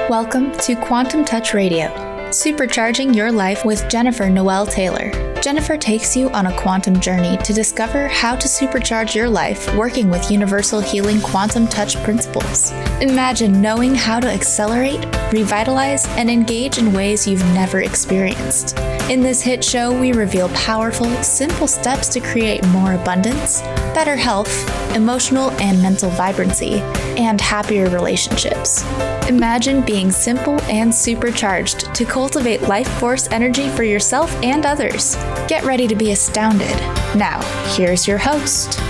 Welcome to Quantum Touch Radio, supercharging your life with Jennifer Noel Taylor. Jennifer takes you on a quantum journey to discover how to supercharge your life working with universal healing quantum touch principles. Imagine knowing how to accelerate, revitalize, and engage in ways you've never experienced. In this hit show, we reveal powerful, simple steps to create more abundance, better health, emotional and mental vibrancy, and happier relationships. Imagine being simple and supercharged to cultivate life force energy for yourself and others. Get ready to be astounded. Now, here's your host.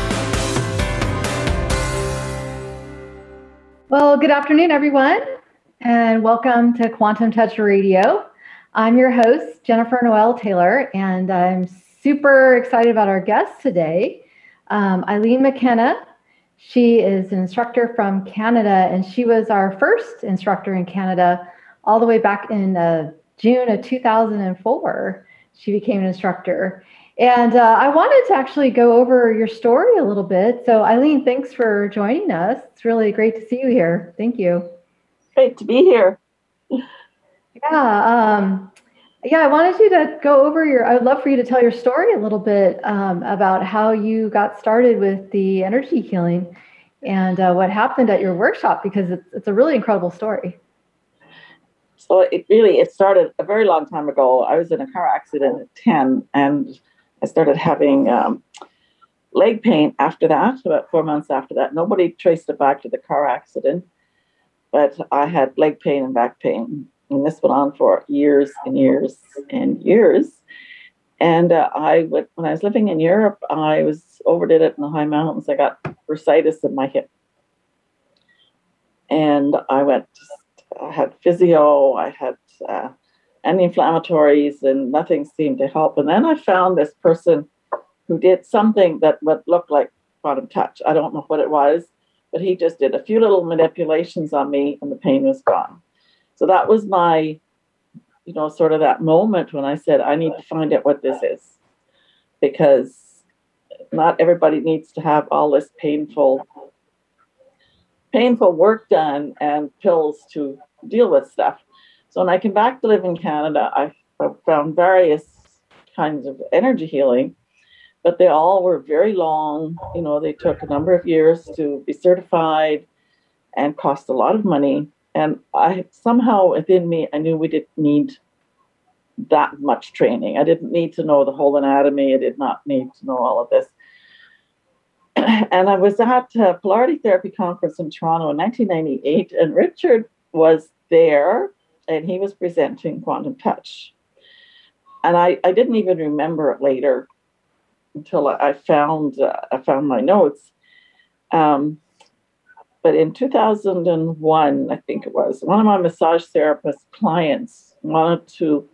Well, good afternoon, everyone, and welcome to Quantum Touch Radio. I'm your host, Jennifer Noel Taylor, and I'm super excited about our guest today, Eileen McKenna. She is an instructor from Canada, and she was our first instructor in Canada all the way back in June of 2004. She became an instructor. And I wanted to actually go over your story a little bit. So Eileen, thanks for joining us. It's really great to see you here. Thank you. Great to be here. I wanted you to go over I would love for you to tell your story a little bit about how you got started with the energy healing and what happened at your workshop, because it's a really incredible story. So it started a very long time ago. I was in a car accident at 10, and I started having leg pain after that, about 4 months after that. Nobody traced it back to the car accident, but I had leg pain and back pain. And this went on for years and years and years. And when I was living in Europe, I overdid it in the high mountains. I got bursitis in my hip. And I had physio, I had anti-inflammatories, and nothing seemed to help. And then I found this person who did something that would look like quantum touch. I don't know what it was, but he just did a few little manipulations on me and the pain was gone. So that was my, sort of that moment when I said, I need to find out what this is, because not everybody needs to have all this painful work done and pills to deal with stuff. So when I came back to live in Canada, I found various kinds of energy healing, but they all were very long. They took a number of years to be certified and cost a lot of money. And I somehow within me, I knew we didn't need that much training. I didn't need to know the whole anatomy. I did not need to know all of this. And I was at a Polarity Therapy Conference in Toronto in 1998, and Richard was there, and he was presenting Quantum Touch. And I didn't even remember it later until I found my notes. But in 2001, I think it was, one of my massage therapist clients wanted to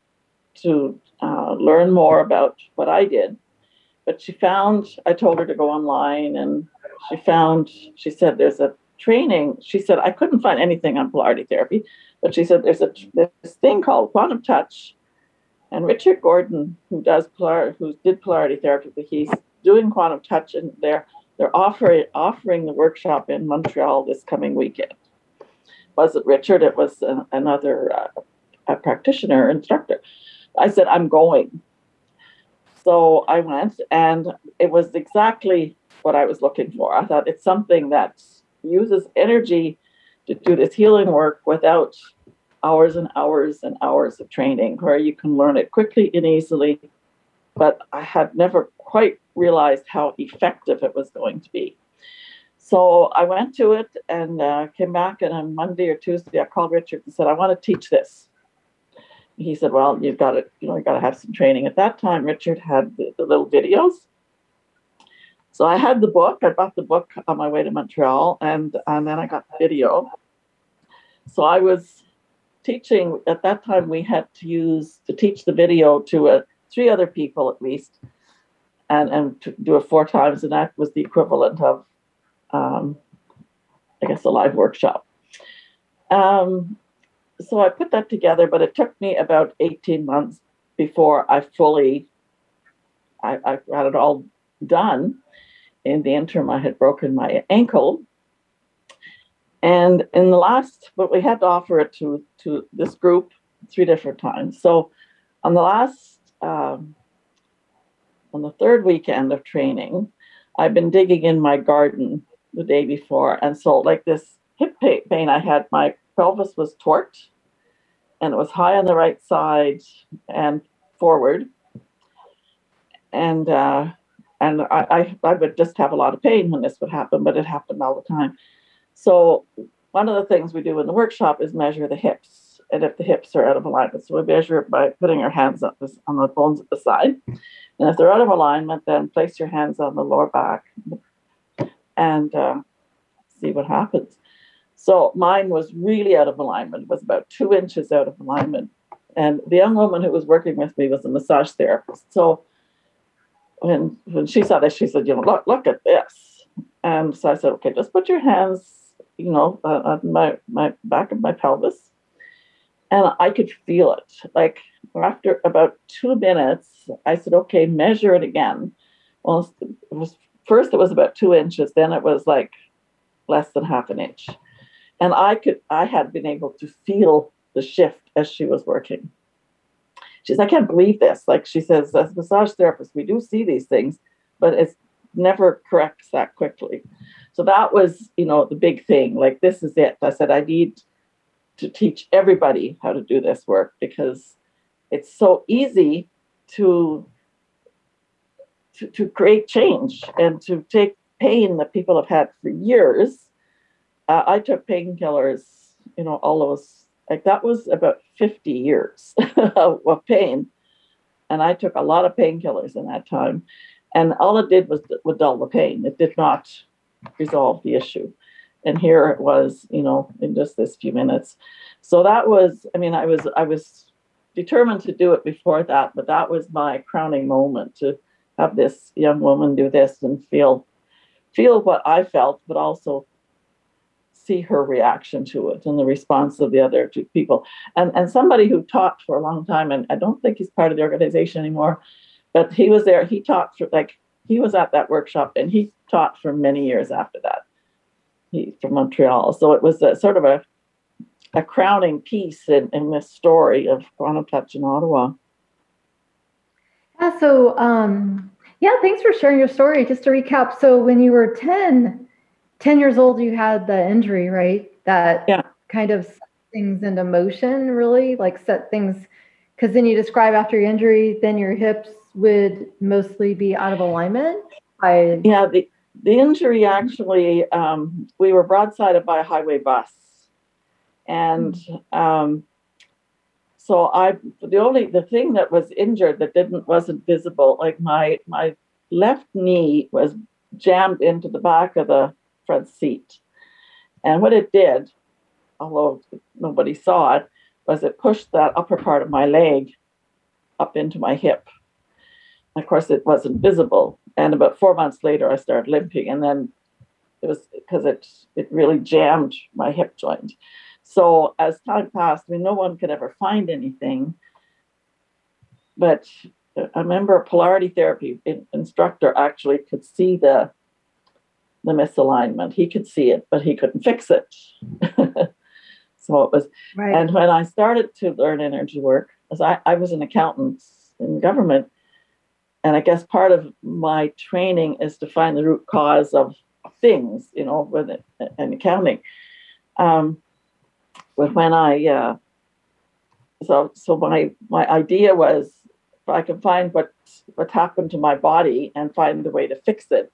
learn more about what I did. But I told her to go online, and she said there's a training. She said, I couldn't find anything on polarity therapy, but she said there's this thing called Quantum Touch. And Richard Gordon, who did polarity therapy, he's doing Quantum Touch, and they're offering the workshop in Montreal this coming weekend. Wasn't Richard? It was another a practitioner, instructor. I said, I'm going. So I went, and it was exactly what I was looking for. I thought it's something that uses energy to do this healing work without hours and hours and hours of training, where you can learn it quickly and easily. But I had never quite realized how effective it was going to be. So I went to it and came back, and on Monday or Tuesday, I called Richard and said, I want to teach this. He said, well, you've got to have some training. At that time, Richard had the little videos. So I had the book. I bought the book on my way to Montreal, and then I got the video. So I was teaching. At that time, we had to teach the video to 3 other people at least, and to do it 4 times, and that was the equivalent of, I guess, a live workshop. So I put that together, but it took me about 18 months before I had it all done. In the interim, I had broken my ankle, And in the last, but we had to offer it to this group 3 different times. So on the last, on the third weekend of training, I've been digging in my garden the day before. And so like this hip pain I had, my pelvis was torqued and it was high on the right side and forward. And I would just have a lot of pain when this would happen, but it happened all the time. So one of the things we do in the workshop is measure the hips, and if the hips are out of alignment. So we measure it by putting our hands on the bones at the side. And if they're out of alignment, then place your hands on the lower back and see what happens. So mine was really out of alignment. It was about 2 inches out of alignment. And the young woman who was working with me was a massage therapist. So when she saw this, she said, look at this. And so I said, okay, just put your hands, on my back of my pelvis. And I could feel it. Like after about 2 minutes, I said, okay, measure it again. Well, first it was about 2 inches. Then it was like less than half an inch. And I had been able to feel the shift as she was working. She says, I can't believe this. Like she says, as a massage therapist, we do see these things, but it never corrects that quickly. So that was, the big thing. Like, this is it. I said, I need to teach everybody how to do this work because it's so easy to create change and to take pain that people have had for years. I took painkillers, all those, like that was about 50 years of pain. And I took a lot of painkillers in that time. And all it did was dull the pain. It did not resolve the issue. And here it was, in just this few minutes. So that was, I was determined to do it before that, but that was my crowning moment, to have this young woman do this and feel what I felt, but also see her reaction to it and the response of the other two people. And somebody who taught for a long time, and I don't think he's part of the organization anymore, but he was there. He taught he was at that workshop and he taught for many years after that. He's from Montreal. So it was a sort of a crowning piece in this story of Quantum Touch in Ottawa. Yeah, so, thanks for sharing your story. Just to recap, so when you were 10 years old, you had the injury, right? That kind of set things into motion, really, like set things, because then you describe after your injury, then your hips would mostly be out of alignment. The injury actually, we were broadsided by a highway bus. And so the thing that was injured that wasn't visible, like my left knee was jammed into the back of the front seat. And what it did, although nobody saw it, was it pushed that upper part of my leg up into my hip. Of course, it wasn't visible. And about 4 months later, I started limping. And then it was because it really jammed my hip joint. So as time passed, no one could ever find anything. But I remember a polarity therapy instructor actually could see the misalignment. He could see it, but he couldn't fix it. So it was, right. And when I started to learn energy work, as I was an accountant in government, and I guess part of my training is to find the root cause of things, with it, and accounting. But when I, so my idea was, if I could find what happened to my body and find a way to fix it,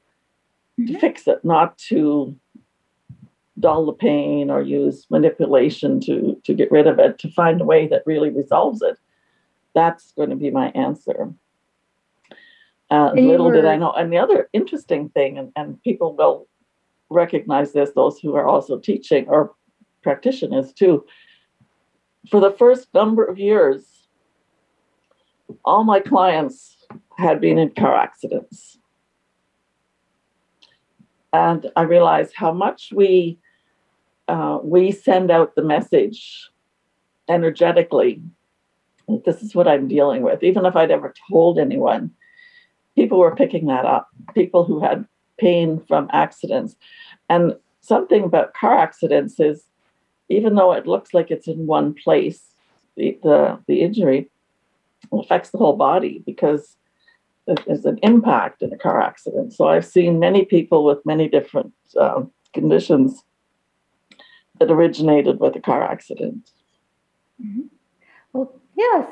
not to dull the pain or use manipulation to get rid of it, to find a way that really resolves it. That's going to be my answer. Little did I know. And the other interesting thing, and people will recognize this, those who are also teaching or practitioners too, for the first number of years, all my clients had been in car accidents. And I realized how much we send out the message energetically. This is what I'm dealing with. Even if I'd ever told anyone, people were picking that up. People who had pain from accidents. And something about car accidents is, even though it looks like it's in one place, the injury affects the whole body because there's an impact in a car accident. So I've seen many people with many different conditions that originated with a car accident. Mm-hmm. Well, yeah.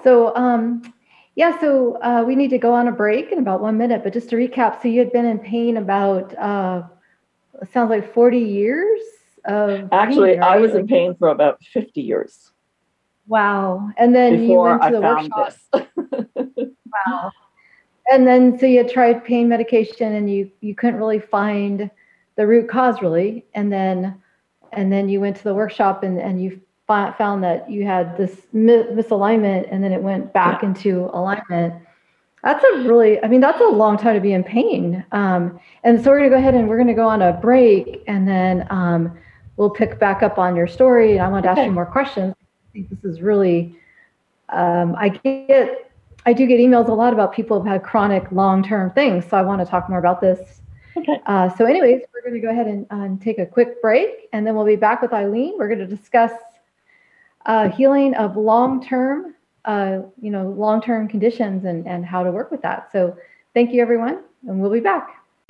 So we need to go on a break in about 1 minute. But just to recap, so you had been in pain about it sounds like 40 years of Actually, pain, right? I was in pain for about 50 years. Wow. And then before you went to the I found workshop. this. Wow. And then so you had tried pain medication and you couldn't really find the root cause really. And then you went to the workshop and you found that you had this misalignment, and then it went back into alignment. That's a long time to be in pain. And so we're going to go ahead and we're going to go on a break, and then we'll pick back up on your story. And I want to ask you more questions. I think this is really, I do get emails a lot about people who've had chronic long-term things. So I want to talk more about this. Okay. So anyways, we're going to go ahead and take a quick break, and then we'll be back with Eileen. We're going to discuss healing of long-term conditions and how to work with that. So thank you, everyone, and we'll be back.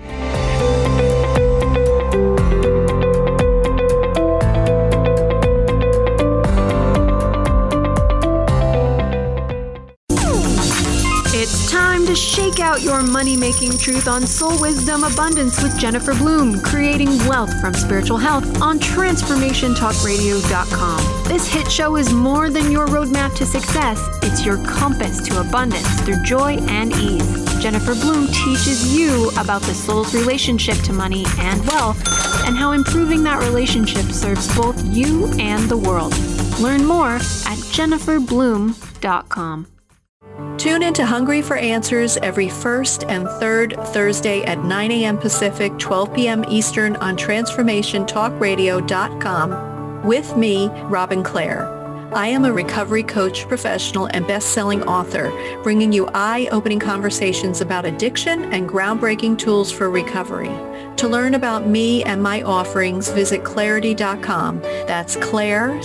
It's time to shake out your money-making truth on Soul Wisdom Abundance with Jennifer Bloom, creating wealth from spiritual health on TransformationTalkRadio.com. This hit show is more than your roadmap to success. It's your compass to abundance through joy and ease. Jennifer Bloom teaches you about the soul's relationship to money and wealth, and how improving that relationship serves both you and the world. Learn more at JenniferBloom.com. Tune into Hungry for Answers every first and third Thursday at 9 a.m. Pacific, 12 p.m. Eastern on TransformationTalkRadio.com with me, Robin Clare. I am a recovery coach, professional, and best-selling author, bringing you eye-opening conversations about addiction and groundbreaking tools for recovery. To learn about me and my offerings, visit Clarity.com. That's Clare,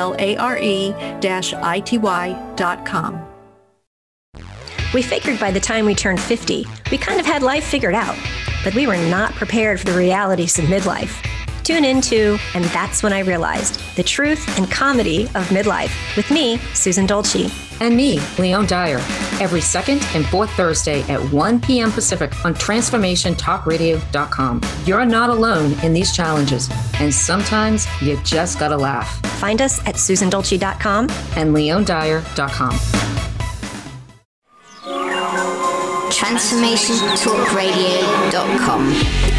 CLARE-ITY.com. We figured by the time we turned 50, we kind of had life figured out, but we were not prepared for the realities of midlife. Tune into And That's When I Realized, the truth and comedy of midlife, with me, Susan Dolce. And me, Leon Dyer, every second and fourth Thursday at 1 p.m. Pacific on TransformationTalkRadio.com. You're not alone in these challenges, and sometimes you just gotta laugh. Find us at SusanDolce.com and LeonDyer.com. TransformationTalkRadio.com.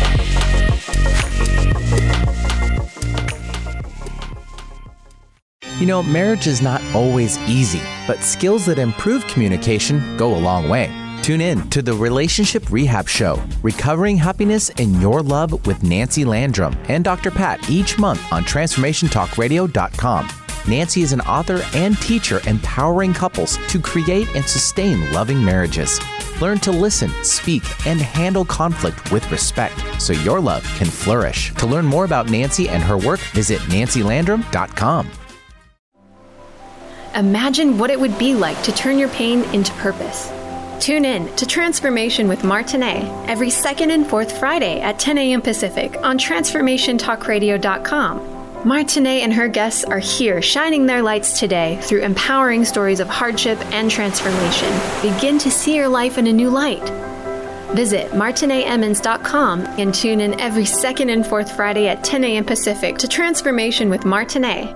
You know, marriage is not always easy, but skills that improve communication go a long way. Tune in to the Relationship Rehab Show, Recovering Happiness in Your Love with Nancy Landrum and Dr. Pat each month on TransformationTalkRadio.com. Nancy is an author and teacher empowering couples to create and sustain loving marriages. Learn to listen, speak, and handle conflict with respect so your love can flourish. To learn more about Nancy and her work, visit nancylandrum.com. Imagine what it would be like to turn your pain into purpose. Tune in to Transformation with Martinet every second and fourth Friday at 10 a.m. Pacific on TransformationTalkRadio.com. Martinet and her guests are here shining their lights today through empowering stories of hardship and transformation. Begin to see your life in a new light. Visit MartinetEmmons.com and tune in every second and fourth Friday at 10 a.m. Pacific to Transformation with Martinet.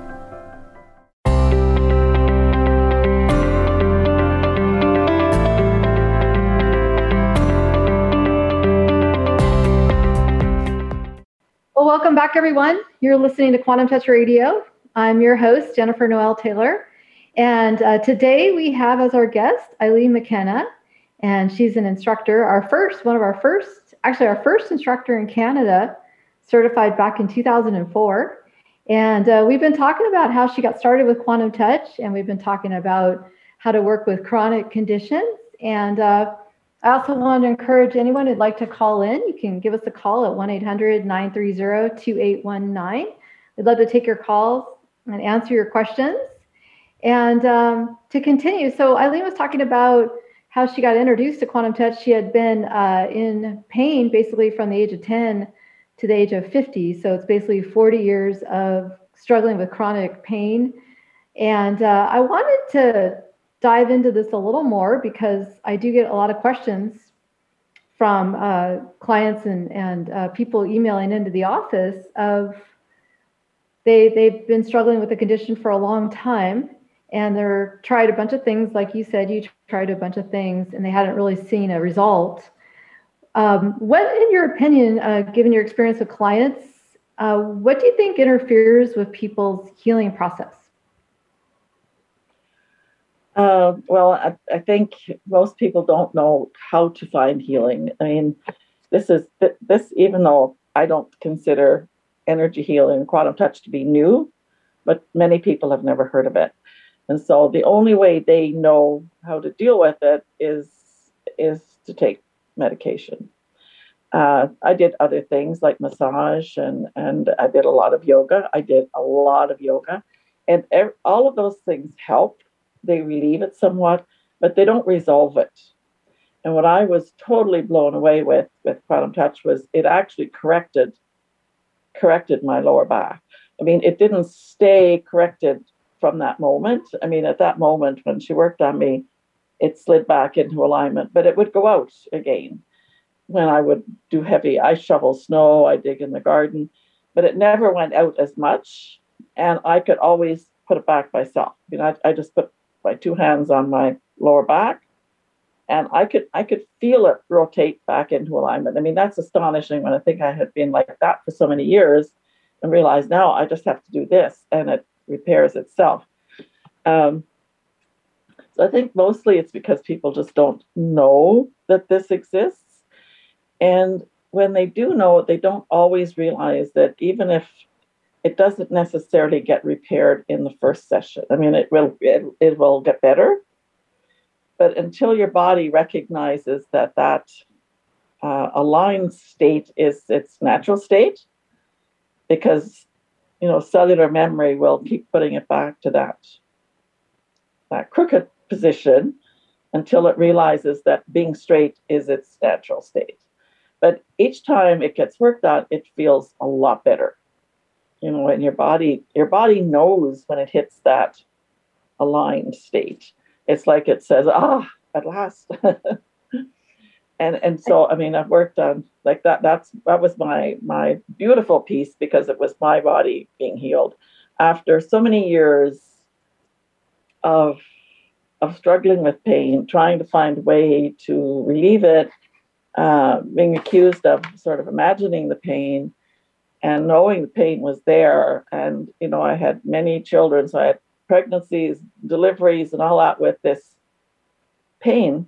Well, welcome back, everyone. You're listening to Quantum Touch Radio. I'm your host, Jennifer Noel Taylor. And today we have as our guest, Eileen McKenna. And she's an instructor, our first instructor in Canada, certified back in 2004. And we've been talking about how she got started with Quantum Touch. And we've been talking about how to work with chronic conditions. And I also want to encourage anyone who'd like to call in. You can give us a call at 1-800-930-2819. We'd love to take your calls and answer your questions. And to continue, so Eileen was talking about how she got introduced to Quantum Touch. She had been in pain basically from the age of 10 to the age of 50. So it's basically 40 years of struggling with chronic pain. And I wanted to dive into this a little more because I do get a lot of questions from clients and people emailing into the office of they've been struggling with the condition for a long time, and they're tried a bunch of things. Like you said, you tried a bunch of things and they hadn't really seen a result. What, in your opinion, given your experience with clients, what do you think interferes with people's healing process? Well, I think most people don't know how to find healing. I mean, this even though I don't consider energy healing, quantum touch to be new, but many people have never heard of it. And so the only way they know how to deal with it is to take medication. I did other things like massage and I did a lot of yoga. And all of those things help. They relieve it somewhat, but they don't resolve it. And what I was totally blown away with Quantum Touch was it actually corrected my lower back. I mean, it didn't stay corrected from that moment. I mean, at that moment when she worked on me, it slid back into alignment, but it would go out again when I would do heavy. I shovel snow, I dig in the garden, but it never went out as much. And I could always put it back myself. You know, I just put my two hands on my lower back, and I could feel it rotate back into alignment. I mean, that's astonishing when I think I had been like that for so many years and realized now I just have to do this and it repairs itself. So I think mostly it's because people just don't know that this exists. And when they do know it, they don't always realize that even if it doesn't necessarily get repaired in the first session. I mean, it will get better, but until your body recognizes that aligned state is its natural state, because cellular memory will keep putting it back to that crooked position until it realizes that being straight is its natural state. But each time it gets worked on, it feels a lot better. And your body knows when it hits that aligned state. It's like it says, at last. and so, I mean, I've worked on like that. That was my beautiful piece, because it was my body being healed after so many years of struggling with pain, trying to find a way to relieve it, being accused of sort of imagining the pain. And knowing the pain was there, and I had many children, so I had pregnancies, deliveries, and all that with this pain.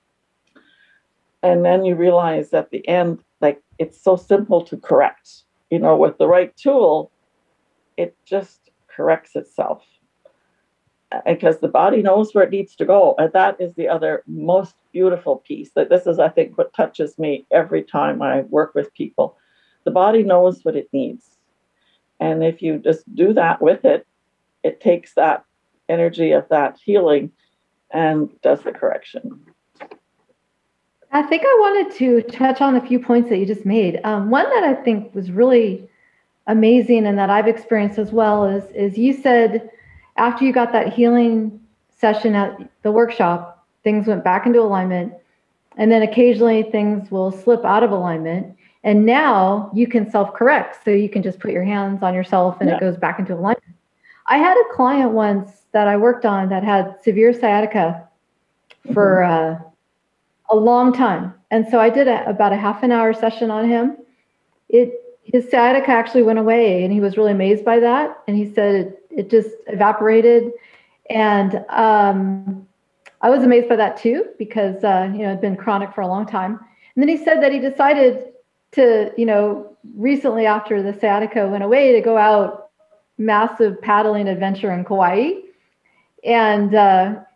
And then you realize at the end, like, it's so simple to correct. With the right tool, it just corrects itself, because the body knows where it needs to go. And that is the other most beautiful piece. That this is, I think, what touches me every time I work with people. The body knows what it needs. And if you just do that with it, it takes that energy of that healing and does the correction. I think I wanted to touch on a few points that you just made. One that I think was really amazing and that I've experienced as well is you said after you got that healing session at the workshop, things went back into alignment, and then occasionally things will slip out of alignment. And now you can self-correct. So you can just put your hands on yourself and it goes back into alignment. I had a client once that I worked on that had severe sciatica for a long time. And so I did about a half an hour session on him. His sciatica actually went away, and he was really amazed by that. And he said it just evaporated. And I was amazed by that too, because it'd been chronic for a long time. And then he said that he decided to, recently after the sciatica went away, to go out massive paddling adventure in Kauai. And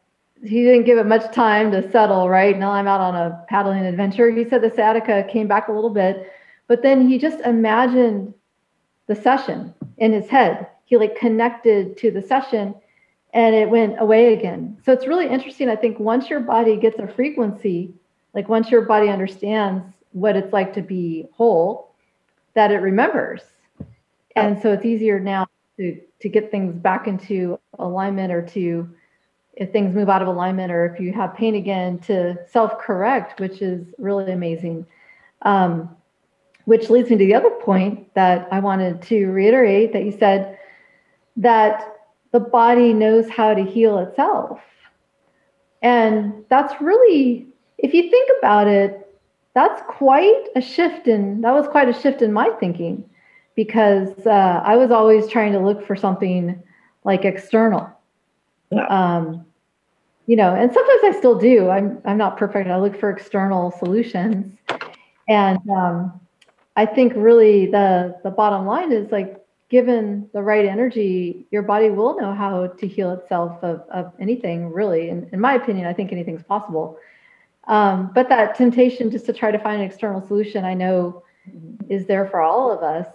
he didn't give it much time to settle, right? Now I'm out on a paddling adventure. He said the sciatica came back a little bit, but then he just imagined the session in his head. He like connected to the session and it went away again. So it's really interesting. I think once your body gets a frequency, like once your body understands what it's like to be whole, that it remembers. And so it's easier now to get things back into alignment, or to, if things move out of alignment, or if you have pain again, to self-correct, which is really amazing. Which leads me to the other point that I wanted to reiterate, that you said that the body knows how to heal itself. And that's really, if you think about it, that was quite a shift in my thinking, because I was always trying to look for something like external. And sometimes I still do. I'm not perfect. I look for external solutions. And I think really the bottom line is, like, given the right energy, your body will know how to heal itself of anything, really. In my opinion, I think anything's possible. But that temptation just to try to find an external solution, I know, is there for all of us.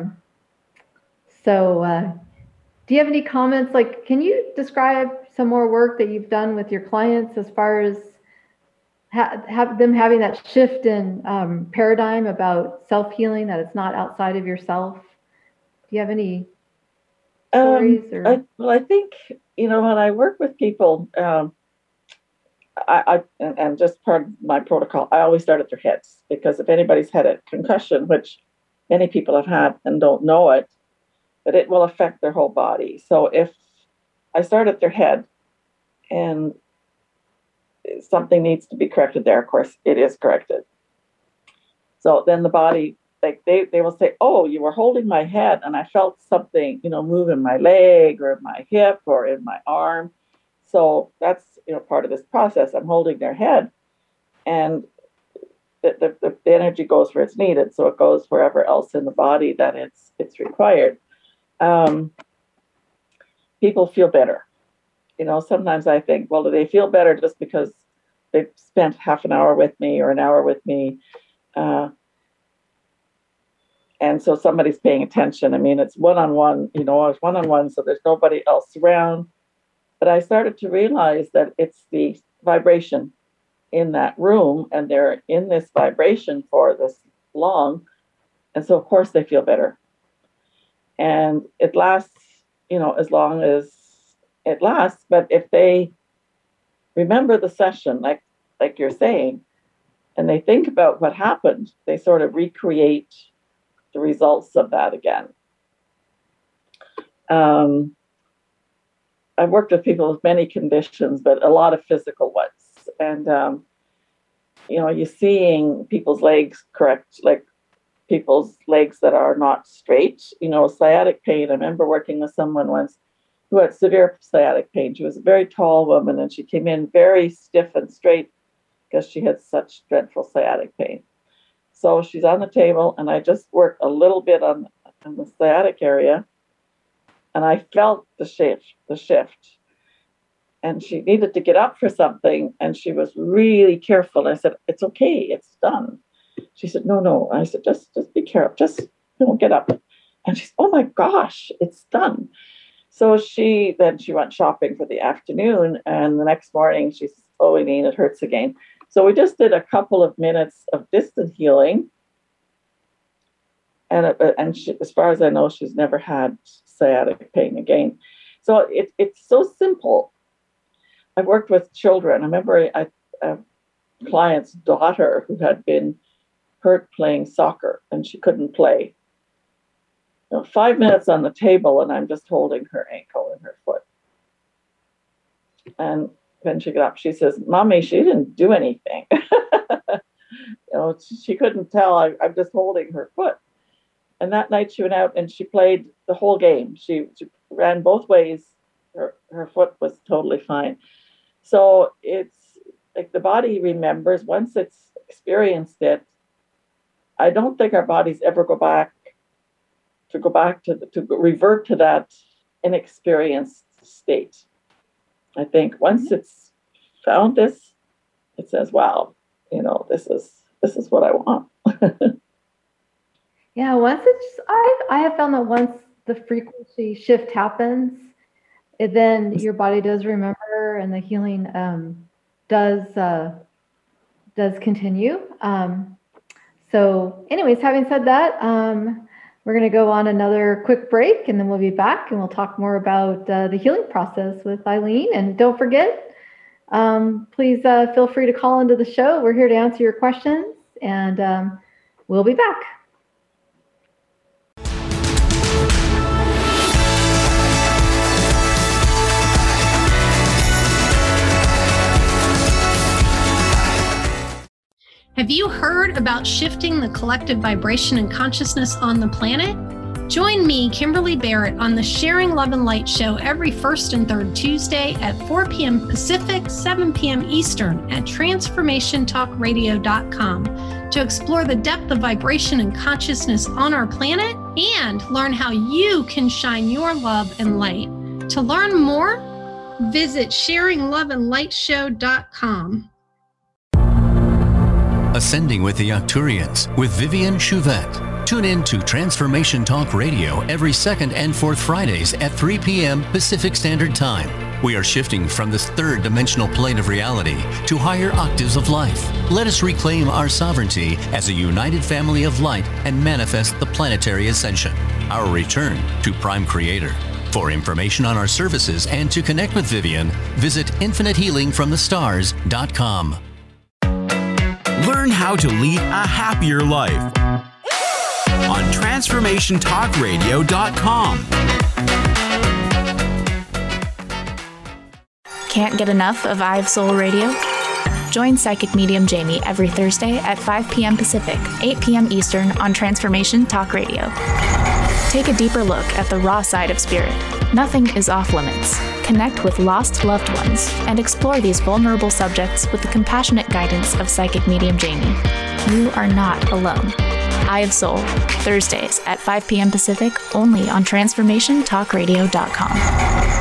Do you have any comments? Like, can you describe some more work that you've done with your clients as far as have them having that shift in paradigm about self-healing, that it's not outside of yourself? Do you have any stories? I think, when I work with people, and just part of my protocol, I always start at their heads, because if anybody's had a concussion, which many people have had and don't know it, that it will affect their whole body. So if I start at their head and something needs to be corrected there, of course it is corrected. So then the body, like they will say, oh, you were holding my head and I felt something, move in my leg or my hip or in my arm. So that's, part of this process. I'm holding their head, and the energy goes where it's needed. So it goes wherever else in the body that it's required. People feel better. Sometimes I think, well, do they feel better just because they've spent half an hour with me or an hour with me? And so somebody's paying attention. I mean, it's one-on-one, it's one-on-one, so there's nobody else around. But I started to realize that it's the vibration in that room, and they're in this vibration for this long. And so, of course, they feel better. And it lasts, as long as it lasts. But if they remember the session, like you're saying, and they think about what happened, they sort of recreate the results of that again. I've worked with people with many conditions, but a lot of physical ones. And, you're seeing people's legs correct, like people's legs that are not straight, sciatic pain. I remember working with someone once who had severe sciatic pain. She was a very tall woman, and she came in very stiff and straight because she had such dreadful sciatic pain. So she's on the table, and I just worked a little bit on the sciatic area, and I felt the shift. And she needed to get up for something, and she was really careful. I said, "It's okay, it's done." She said, "No." I said, "Just be careful. Just get up." And she said, "Oh my gosh, it's done." So she went shopping for the afternoon, and the next morning she said, "Oh, Eileen, it hurts again." So we just did a couple of minutes of distant healing, and she, as far as I know, she's never had sciatic pain again. So it's so simple. I've worked with children. I remember a client's daughter who had been hurt playing soccer, and she couldn't play. 5 minutes on the table, and I'm just holding her ankle and her foot. And when she got up, she says, "Mommy, she didn't do anything." She couldn't tell. I'm just holding her foot. And that night she went out and she played the whole game. She ran both ways. Her foot was totally fine. So it's like the body remembers once it's experienced it. I don't think our bodies ever go back to revert to that inexperienced state. I think once it's found this, it says, wow, this is what I want. Yeah, I have found that once the frequency shift happens, then your body does remember, and the healing does continue. So anyways, having said that, we're going to go on another quick break, and then we'll be back, and we'll talk more about the healing process with Eileen. And don't forget, please feel free to call into the show. We're here to answer your questions, and we'll be back. Have you heard about shifting the collective vibration and consciousness on the planet? Join me, Kimberly Barrett, on the Sharing Love and Light show every first and third Tuesday at 4 p.m. Pacific, 7 p.m. Eastern at transformationtalkradio.com to explore the depth of vibration and consciousness on our planet and learn how you can shine your love and light. To learn more, visit sharingloveandlightshow.com. Ascending with the Arcturians with Vivian Chouvette. Tune in to Transformation Talk Radio every second and fourth Fridays at 3 p.m. Pacific Standard Time. We are shifting from this third dimensional plane of reality to higher octaves of life. Let us reclaim our sovereignty as a united family of light and manifest the planetary ascension. Our return to Prime Creator. For information on our services and to connect with Vivian, visit infinitehealingfromthestars.com. Learn how to lead a happier life on TransformationTalkRadio.com. Can't get enough of I've Soul Radio? Join Psychic Medium Jamie every Thursday at 5 p.m. Pacific, 8 p.m. Eastern on Transformation Talk Radio. Take a deeper look at the raw side of spirit. Nothing is off limits. Connect with lost loved ones and explore these vulnerable subjects with the compassionate guidance of Psychic Medium Jamie. You are not alone. Eye of Soul, Thursdays at 5 p.m. Pacific, only on TransformationTalkRadio.com.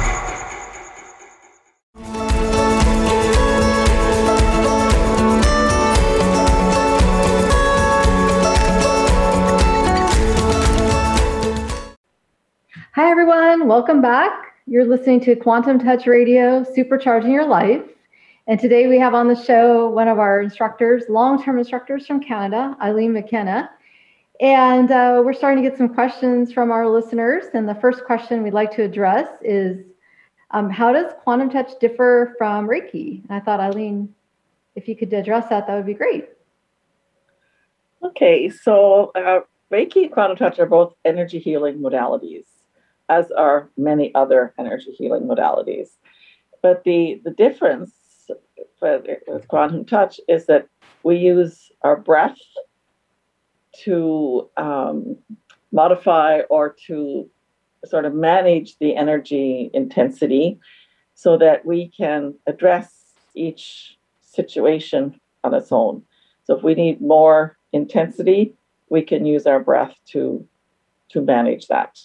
Hi, everyone. Welcome back. You're listening to Quantum Touch Radio, Supercharging Your Life. And today we have on the show one of our instructors, long-term instructors from Canada, Eileen McKenna. And we're starting to get some questions from our listeners. And the first question we'd like to address is, how does quantum touch differ from Reiki? And I thought, Eileen, if you could address that, that would be great. Okay, so Reiki and quantum touch are both energy healing modalities, as are many other energy healing modalities. But the difference with quantum touch is that we use our breath to modify or to sort of manage the energy intensity so that we can address each situation on its own. So if we need more intensity, we can use our breath to manage that.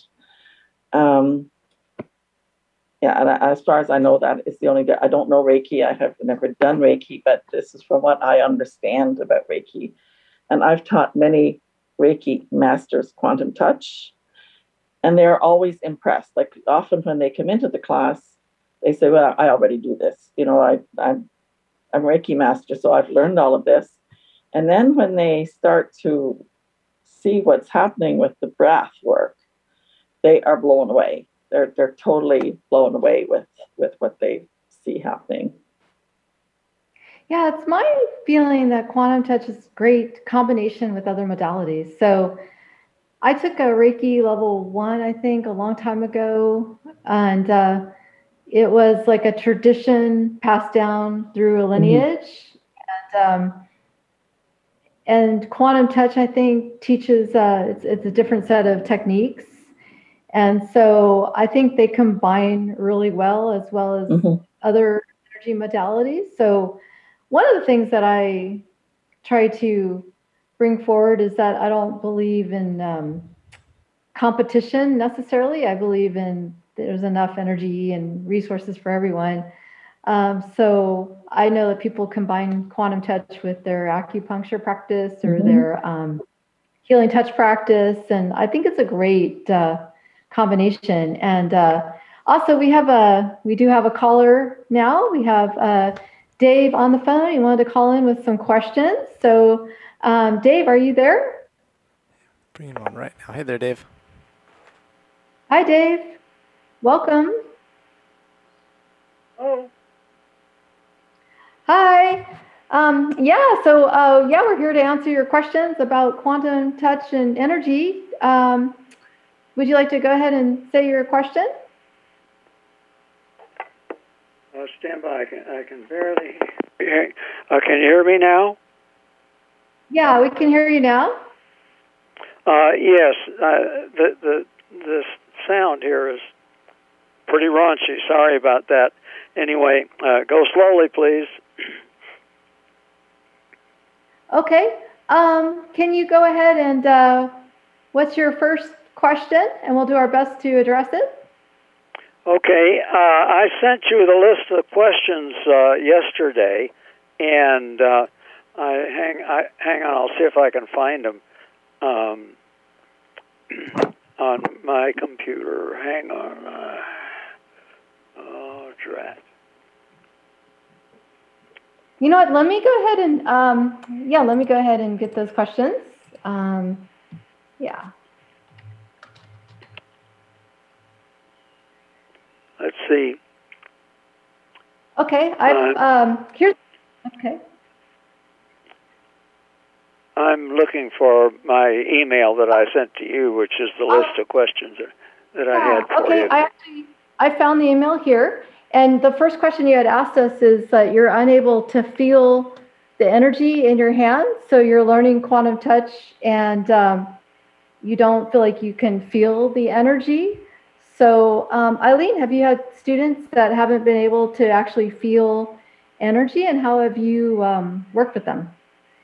And as far as I know, that is the only. I don't know Reiki. I have never done Reiki, but this is from what I understand about Reiki. And I've taught many Reiki masters quantum touch, and they're always impressed. Like often when they come into the class, they say, "Well, I already do this. I'm Reiki master, so I've learned all of this." And then when they start to see what's happening with the breath work, they are blown away. They're totally blown away with what they see happening. Yeah, it's my feeling that quantum touch is a great combination with other modalities. So I took a Reiki level 1, I think, a long time ago. And it was like a tradition passed down through a lineage. Mm-hmm. And quantum touch, I think, teaches, it's a different set of techniques. And so I think they combine really well as mm-hmm. other energy modalities. So one of the things that I try to bring forward is that I don't believe in competition necessarily. I believe in there's enough energy and resources for everyone. So I know that people combine quantum touch with their acupuncture practice or their healing touch practice, and I think it's a great combination. And also, we do have a caller now. We have Dave on the phone. He wanted to call in with some questions. So, Dave, are you there? Bringing him on right now. Hey there, Dave. Hi, Dave. Welcome. Oh. Hi. We're here to answer your questions about quantum touch and energy. Would you like to go ahead and say your question? Stand by. I can barely hear. Can you hear me now? Yeah, we can hear you now. Yes. The sound here is pretty raunchy. Sorry about that. Anyway, go slowly, please. Okay. Can you go ahead and what's your first question? And we'll do our best to address it. Okay. I sent you the list of questions yesterday, and hang on. I'll see if I can find them on my computer. Hang on. Oh, drat. You know what? Let me go ahead and get those questions. Let's see. Okay. Okay. I'm looking for my email that I sent to you, which is the list of questions that I had for you. Okay. I found the email here. And the first question you had asked us is that you're unable to feel the energy in your hands. So you're learning quantum touch and you don't feel like you can feel the energy. So Eileen, have you had students that haven't been able to actually feel energy, and how have you worked with them?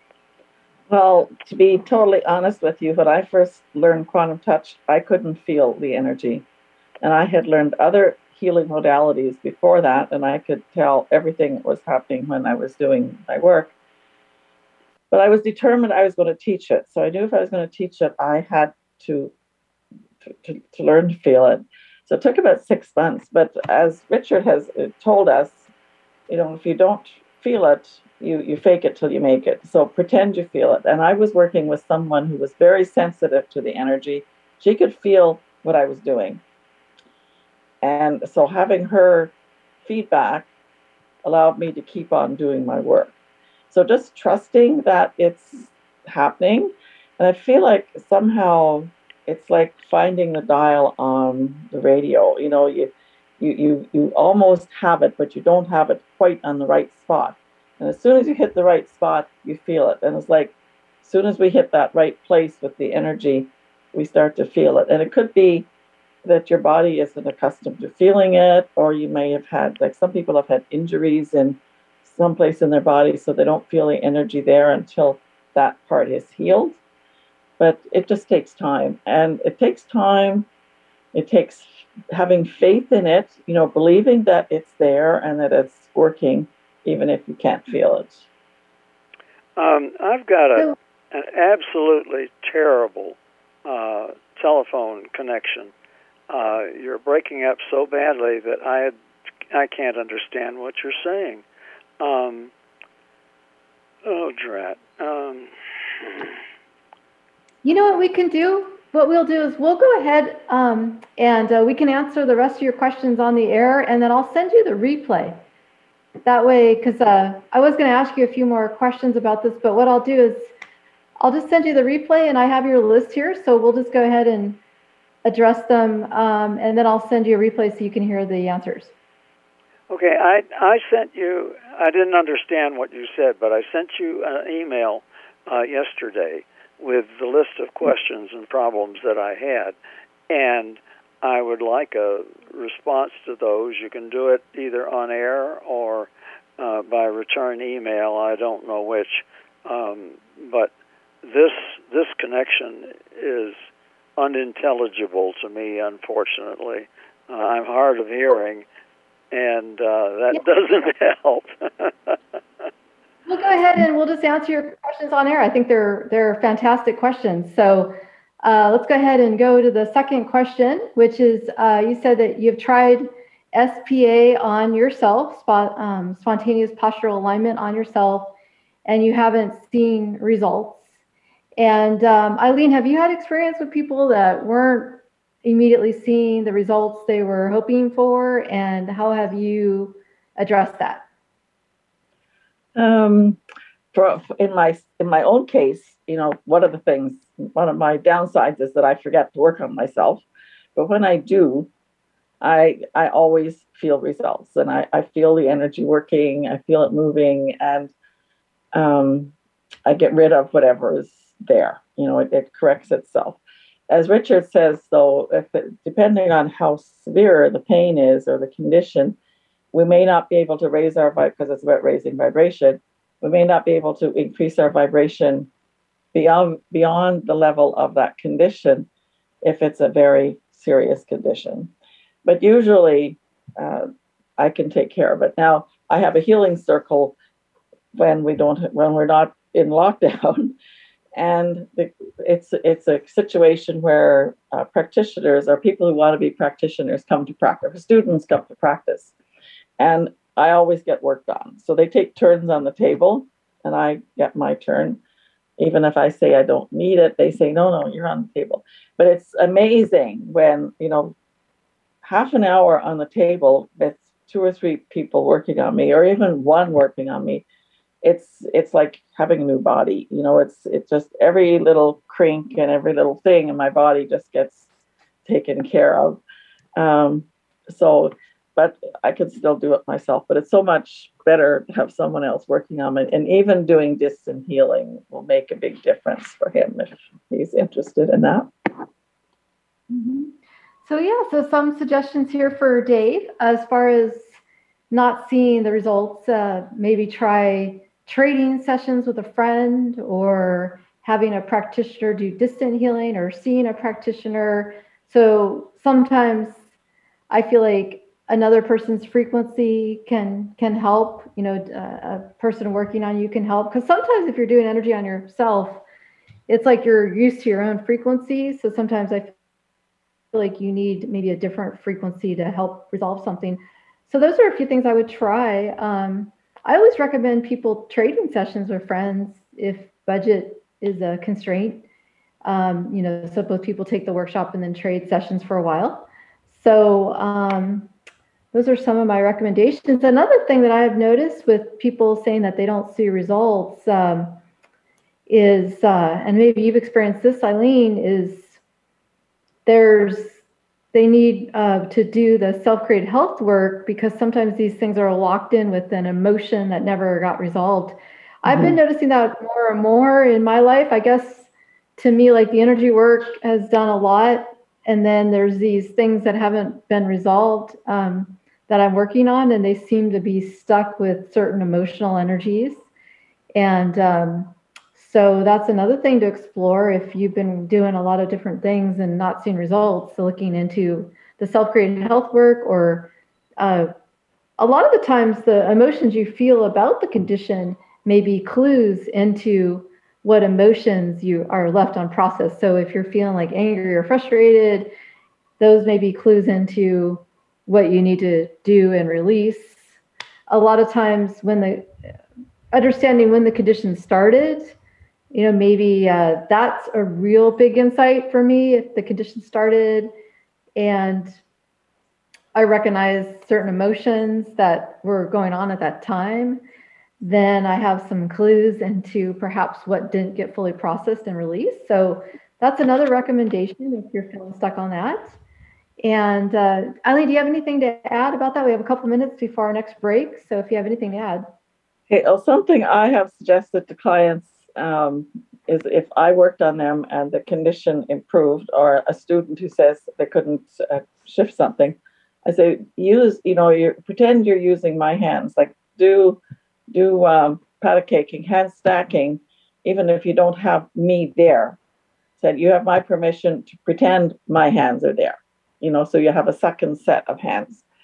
Well, to be totally honest with you, when I first learned quantum touch, I couldn't feel the energy. And I had learned other healing modalities before that, and I could tell everything that was happening when I was doing my work. But I was determined I was going to teach it. So I knew if I was going to teach it, I had to learn to feel it. So it took about 6 months. But as Richard has told us, if you don't feel it, you fake it till you make it. So pretend you feel it. And I was working with someone who was very sensitive to the energy. She could feel what I was doing. And so having her feedback allowed me to keep on doing my work. So just trusting that it's happening. And I feel like somehow it's like finding the dial on the radio. You almost have it, but you don't have it quite on the right spot. And as soon as you hit the right spot, you feel it. And it's like, as soon as we hit that right place with the energy, we start to feel it. And it could be that your body isn't accustomed to feeling it, or you may have had, like some people have had injuries in some place in their body, so they don't feel the energy there until that part is healed. But it just takes time. And it takes time. It takes having faith in it, believing that it's there and that it's working, even if you can't feel it. I've got an absolutely terrible telephone connection. You're breaking up so badly that I can't understand what you're saying. Drat. You know what we can do? What we'll do is we'll go ahead and we can answer the rest of your questions on the air, and then I'll send you the replay. That way, because I was going to ask you a few more questions about this, but what I'll do is I'll just send you the replay, and I have your list here, so we'll just go ahead and address them, and then I'll send you a replay so you can hear the answers. Okay, I sent you, I didn't understand what you said, but I sent you an email yesterday with the list of questions and problems that I had, and I would like a response to those. You can do it either on air or by return email. I don't know which, but this connection is unintelligible to me, unfortunately. I'm hard of hearing, and that doesn't help. We'll go ahead and we'll just answer your questions on air. I think they're fantastic questions. So let's go ahead and go to the second question, which is you said that you've tried SPA on yourself, spontaneous postural alignment on yourself, and you haven't seen results. And Eileen, have you had experience with people that weren't immediately seeing the results they were hoping for, and how have you addressed that? In my own case, one of my downsides is that I forget to work on myself. But when I do, I always feel results, and I feel the energy working, I feel it moving, and I get rid of whatever is there. It corrects itself. As Richard says, though, depending on how severe the pain is or the condition, we may not be able to raise our because it's about raising vibration. We may not be able to increase our vibration beyond the level of that condition if it's a very serious condition. But usually, I can take care of it. Now, I have a healing circle when we're not in lockdown, and it's a situation where practitioners or people who want to be practitioners come to practice. Students come to practice, and I always get work done. So they take turns on the table, and I get my turn. Even if I say I don't need it, they say, no, you're on the table. But it's amazing when, half an hour on the table with 2 or 3 people working on me, or even one working on me, it's like having a new body. It's just every little crink and every little thing in my body just gets taken care of. But I could still do it myself. But it's so much better to have someone else working on it. And even doing distant healing will make a big difference for him if he's interested in that. Mm-hmm. So some suggestions here for Dave as far as not seeing the results. Maybe try trading sessions with a friend, or having a practitioner do distant healing, or seeing a practitioner. So sometimes I feel like another person's frequency can help. A person working on you can help, because sometimes if you're doing energy on yourself, it's like you're used to your own frequency. So sometimes I feel like you need maybe a different frequency to help resolve something. So those are a few things I would try. I always recommend people trading sessions with friends if budget is a constraint. So both people take the workshop and then trade sessions for a while. So those are some of my recommendations. Another thing that I've noticed with people saying that they don't see results is, and maybe you've experienced this, Eileen, is they need to do the self-created health work, because sometimes these things are locked in with an emotion that never got resolved. Mm-hmm. I've been noticing that more and more in my life. I guess to me, like, the energy work has done a lot, and then there's these things that haven't been resolved that I'm working on, and they seem to be stuck with certain emotional energies. And so that's another thing to explore if you've been doing a lot of different things and not seeing results. So looking into the self-created health work, or a lot of the times the emotions you feel about the condition may be clues into what emotions you are left unprocessed. So if you're feeling like angry or frustrated, those may be clues into what you need to do and release. A lot of times understanding when the condition started, maybe that's a real big insight for me. If the condition started and I recognize certain emotions that were going on at that time, then I have some clues into perhaps what didn't get fully processed and released. So that's another recommendation if you're feeling stuck on that. And Eileen, do you have anything to add about that? We have a couple minutes before our next break. So if you have anything to add. Okay, well, something I have suggested to clients is if I worked on them and the condition improved, or a student who says they couldn't shift something, I say, pretend you're using my hands, like do paddle caking, hand stacking, even if you don't have me there. Said you have my permission to pretend my hands are there, so you have a second set of hands.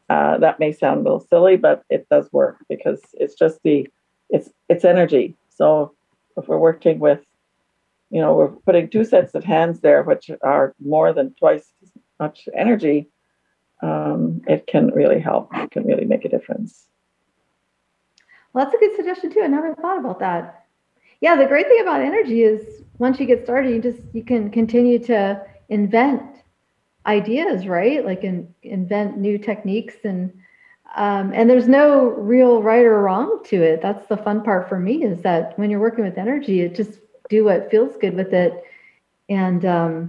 That may sound a little silly, but it does work because it's just it's energy. So if we're working with, we're putting two sets of hands there, which are more than twice as much energy, it can really help. It can really make a difference. Well, that's a good suggestion too. I never thought about that. Yeah, the great thing about energy is once you get started, you can continue to invent ideas, right? Like invent new techniques, and there's no real right or wrong to it. That's the fun part for me, is that when you're working with energy, it just do what feels good with it. And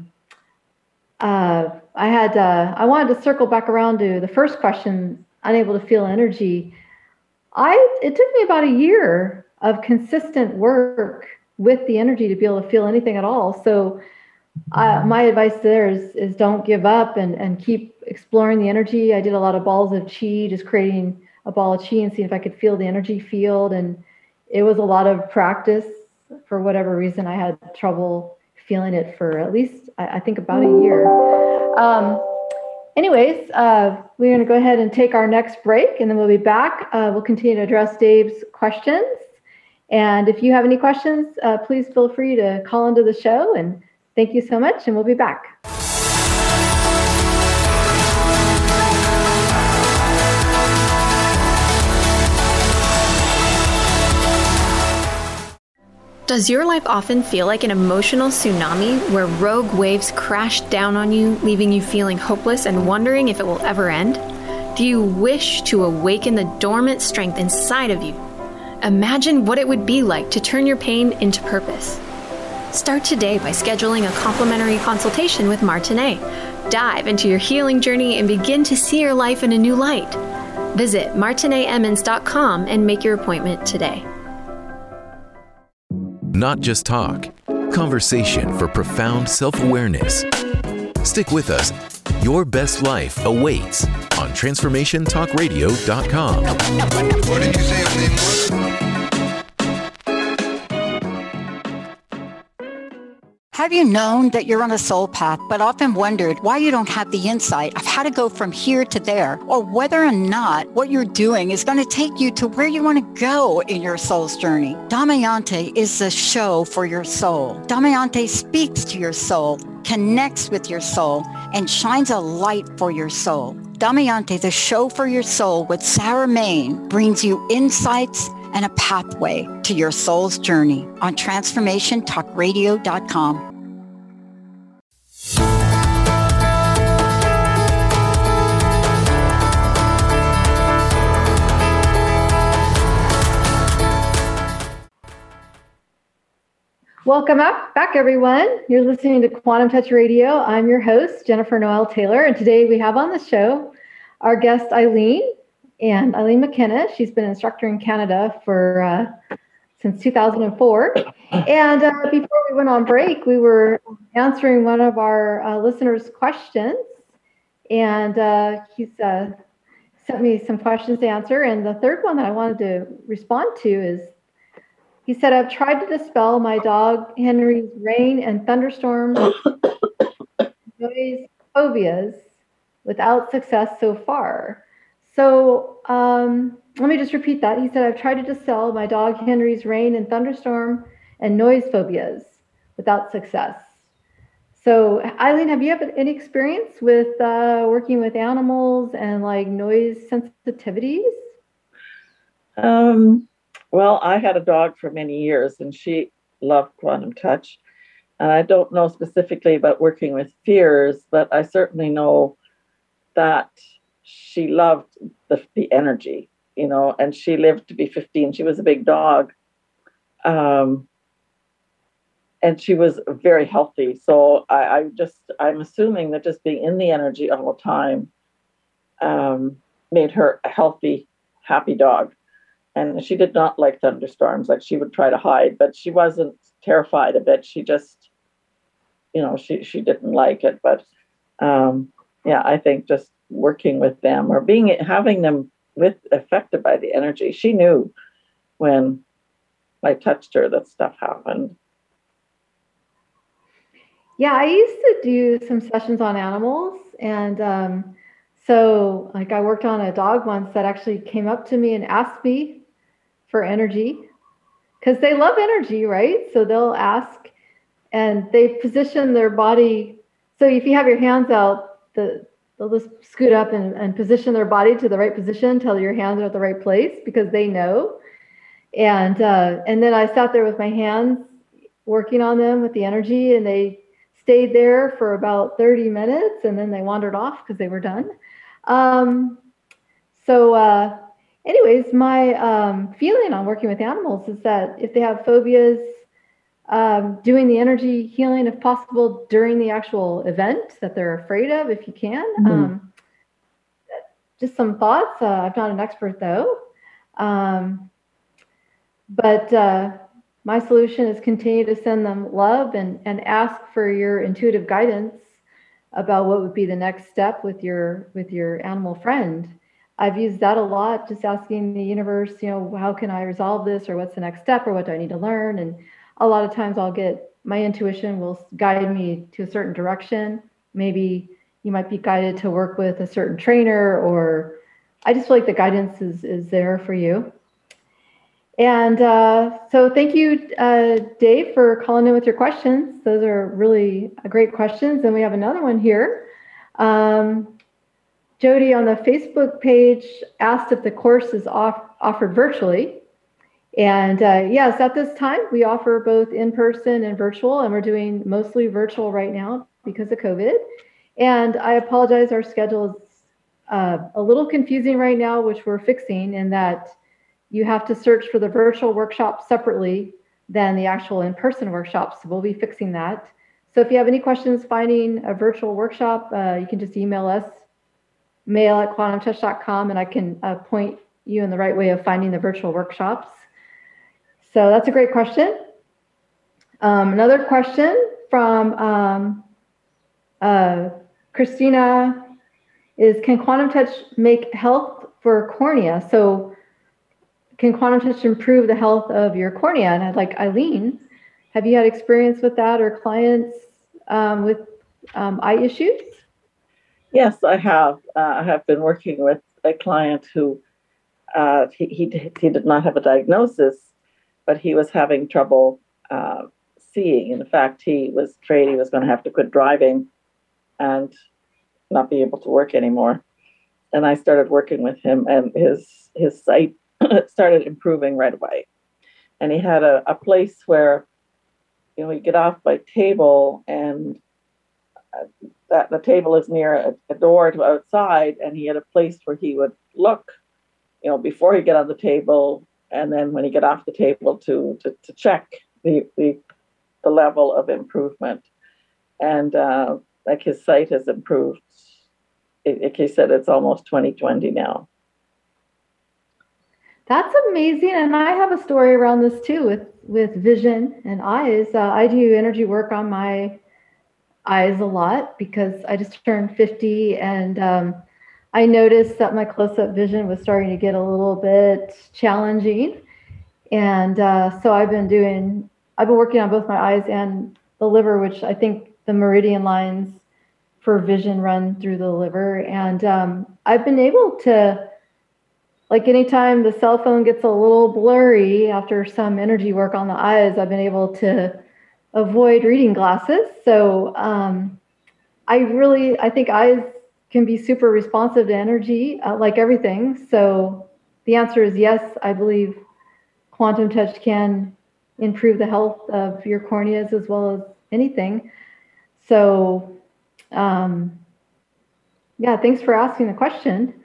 I wanted to circle back around to the first question, unable to feel energy. It took me about a year of consistent work with the energy to be able to feel anything at all. So my advice there is don't give up and keep exploring the energy. I did a lot of balls of chi, just creating a ball of chi and seeing if I could feel the energy field. And it was a lot of practice. For whatever reason, I had trouble feeling it for at least, I think, about a year. Anyways, we're going to go ahead and take our next break, and then we'll be back. We'll continue to address Dave's questions. And if you have any questions, please feel free to call into the show. And thank you so much, and we'll be back. Does your life often feel like an emotional tsunami where rogue waves crash down on you, leaving you feeling hopeless and wondering if it will ever end? Do you wish to awaken the dormant strength inside of you? Imagine what it would be like to turn your pain into purpose. Start today by scheduling a complimentary consultation with Martinet. Dive into your healing journey and begin to see your life in a new light. Visit martinetemmons.com and make your appointment today. Not just talk, conversation for profound self-awareness. Stick with us. Your best life awaits on TransformationTalkRadio.com. What did you say your name was? Have you known that you're on a soul path, but often wondered why you don't have the insight of how to go from here to there, or whether or not what you're doing is going to take you to where you want to go in your soul's journey? Damayanti is the show for your soul. Damayanti speaks to your soul, connects with your soul, and shines a light for your soul. Damayanti, the show for your soul with Sarah Main, brings you insights and a pathway to your soul's journey on TransformationTalkRadio.com. Welcome back, everyone. You're listening to Quantum Touch Radio. I'm your host, Jennifer Noel Taylor, and today we have on the show our guest, Eileen McKenna. She's been an instructor in Canada since 2004. And before we went on break, we were answering one of our listeners' questions, and he's sent me some questions to answer. And the third one that I wanted to respond to is, he said, I've tried to dispel my dog Henry's rain and thunderstorms noise phobias without success so far. So let me just repeat that. He said, I've tried to dispel my dog Henry's rain and thunderstorm and noise phobias without success. So Eileen, have you had any experience with working with animals and like noise sensitivities? Well, I had a dog for many years, and she loved quantum touch. And I don't know specifically about working with fears, but I certainly know that she loved the energy, and she lived to be 15. She was a big dog. And she was very healthy. So I'm assuming that just being in the energy all the time made her a healthy, happy dog. And she did not like thunderstorms. Like, she would try to hide, but she wasn't terrified of it. She just, she didn't like it. But I think just working with them or having them affected by the energy. She knew when I touched her that stuff happened. Yeah, I used to do some sessions on animals, and So like I worked on a dog once that actually came up to me and asked me for energy because they love energy, right? So they'll ask and they position their body. So if you have your hands out, they'll just scoot up and position their body to the right position until your hands are at the right place because they know. And then I sat there with my hands working on them with the energy, and they stayed there for about 30 minutes, and then they wandered off because they were done. Anyways, my feeling on working with animals is that if they have phobias, doing the energy healing, if possible, during the actual event that they're afraid of, if you can. Just some thoughts. I'm not an expert, though. But my solution is continue to send them love and ask for your intuitive guidance about what would be the next step with your animal friend. I've used that a lot, just asking the universe, how can I resolve this, or what's the next step, or what do I need to learn? And a lot of times my intuition will guide me to a certain direction. Maybe you might be guided to work with a certain trainer, or I just feel like the guidance is there for you. And so thank you, Dave, for calling in with your questions. Those are really great questions. And we have another one here. Jody on the Facebook page asked if the course is offered virtually. And yes, at this time, we offer both in-person and virtual, and we're doing mostly virtual right now because of COVID. And I apologize, our schedule is a little confusing right now, which we're fixing, in that you have to search for the virtual workshop separately than the actual in-person workshops. So we'll be fixing that. So if you have any questions finding a virtual workshop, you can just email us, mail@quantumtouch.com, and I can point you in the right way of finding the virtual workshops. So that's a great question. Another question from Christina is, can Quantum Touch make health for cornea? So can Quantum Touch improve the health of your cornea? And I'd like Eileen, have you had experience with that, or clients with eye issues? Yes, I have. I have been working with a client who he did not have a diagnosis, but he was having trouble seeing. In fact, he was afraid he was going to have to quit driving and not be able to work anymore. And I started working with him, and his sight started improving right away. And he had a place where, he'd get off by table, and that the table is near a door to outside, and he had a place where he would look, before he get on the table, and then when he get off the table to check the level of improvement. And his sight has improved. He said it's almost 20/20 now. That's amazing. And I have a story around this too with vision and eyes. I do energy work on my eyes a lot because I just turned 50, and I noticed that my close-up vision was starting to get a little bit challenging. And so I've been working on both my eyes and the liver, which I think the meridian lines for vision run through the liver. And I've been able to, like, anytime the cell phone gets a little blurry after some energy work on the eyes, I've been able to avoid reading glasses. So I think eyes can be super responsive to energy, like everything. So the answer is yes, I believe Quantum Touch can improve the health of your corneas as well as anything. So thanks for asking the question.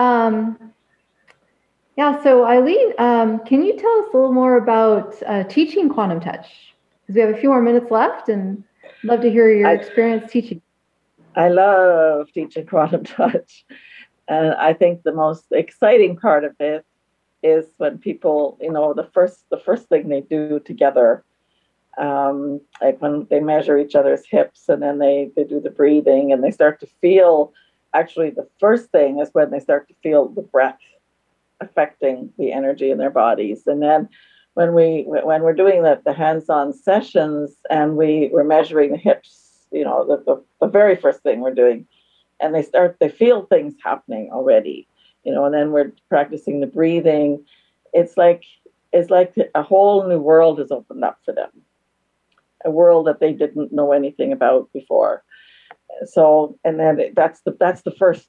So Eileen, can you tell us a little more about teaching Quantum Touch? Because we have a few more minutes left, and I'd love to hear your experience teaching. I love teaching Quantum Touch. And I think the most exciting part of it is when people, the first thing they do together, like when they measure each other's hips, and then they do the breathing, and they start to feel, actually the first thing is when they start to feel the breath affecting the energy in their bodies. And then when we're doing the hands-on sessions and we're measuring the hips, the very first thing we're doing and they feel things happening already, and then we're practicing the breathing. It's like a whole new world has opened up for them, a world that they didn't know anything about before. So, and then that's the first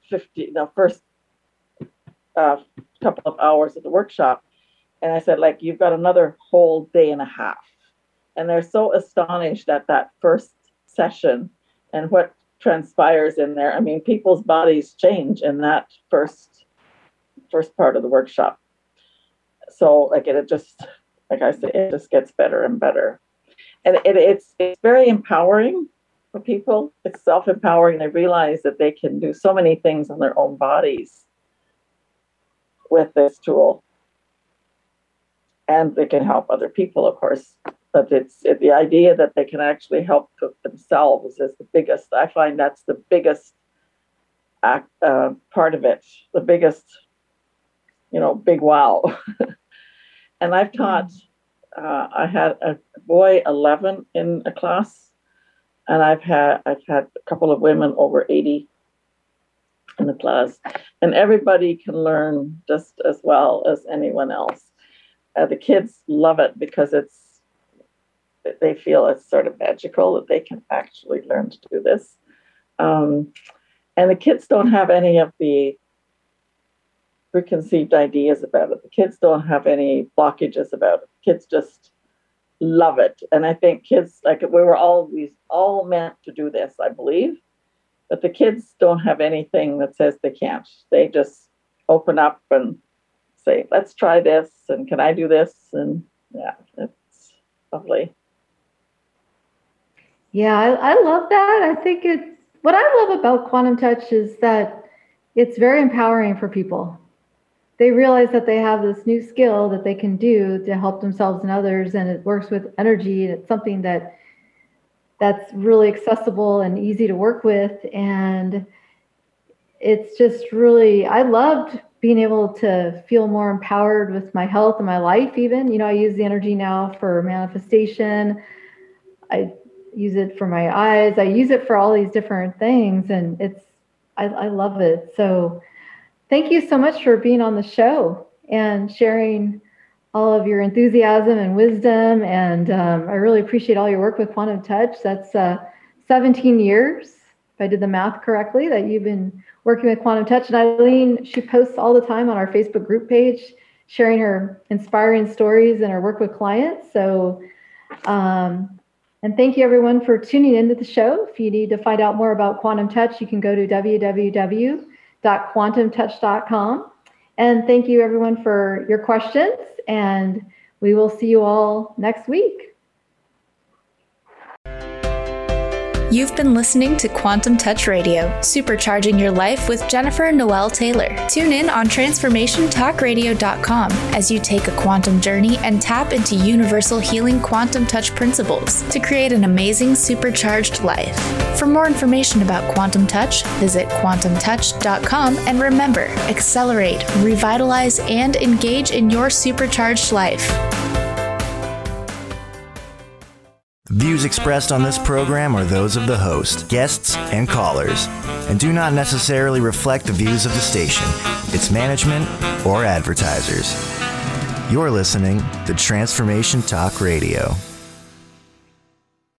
couple of hours of the workshop. And I said, you've got another whole day and a half. And they're so astonished at that first session and what transpires in there. I mean, people's bodies change in that first part of the workshop. So it just, like I said, it just gets better and better. And it's very empowering for people. It's self-empowering. They realize that they can do so many things on their own bodies with this tool. And they can help other people, of course. But it's the idea that they can actually help themselves is the biggest. I find that's the biggest part of it. The biggest, big wow. And I've taught. I had a boy 11 in a class, and I've had a couple of women over 80 in the class, and everybody can learn just as well as anyone else. The kids love it because they feel it's sort of magical that they can actually learn to do this. And the kids don't have any of the preconceived ideas about it. The kids don't have any blockages about it. Kids just love it. And I think kids, we were all meant to do this, I believe. But the kids don't have anything that says they can't. They just open up and say, let's try this, and can I do this? And yeah, it's lovely. Yeah, I love that. I think what I love about Quantum Touch is that it's very empowering for people. They realize that they have this new skill that they can do to help themselves and others, and it works with energy, and it's something that's really accessible and easy to work with. And it's just really, I loved being able to feel more empowered with my health and my life even. I use the energy now for manifestation. I use it for my eyes. I use it for all these different things, and I love it. So thank you so much for being on the show and sharing all of your enthusiasm and wisdom. And I really appreciate all your work with Quantum Touch. That's 17 years, if I did the math correctly, that you've been working with Quantum Touch. And Eileen, she posts all the time on our Facebook group page, sharing her inspiring stories and her work with clients. So, and thank you everyone for tuning into the show. If you need to find out more about Quantum Touch, you can go to www.quantumtouch.com. And thank you everyone for your questions, and we will see you all next week. You've been listening to Quantum Touch Radio, supercharging your life with Jennifer Noel Taylor. Tune in on TransformationTalkRadio.com as you take a quantum journey and tap into universal healing quantum touch principles to create an amazing supercharged life. For more information about Quantum Touch, visit quantumtouch.com, and remember, accelerate, revitalize, and engage in your supercharged life. Views expressed on this program are those of the host, guests, and callers, and do not necessarily reflect the views of the station, its management, or advertisers. You're listening to Transformation Talk Radio.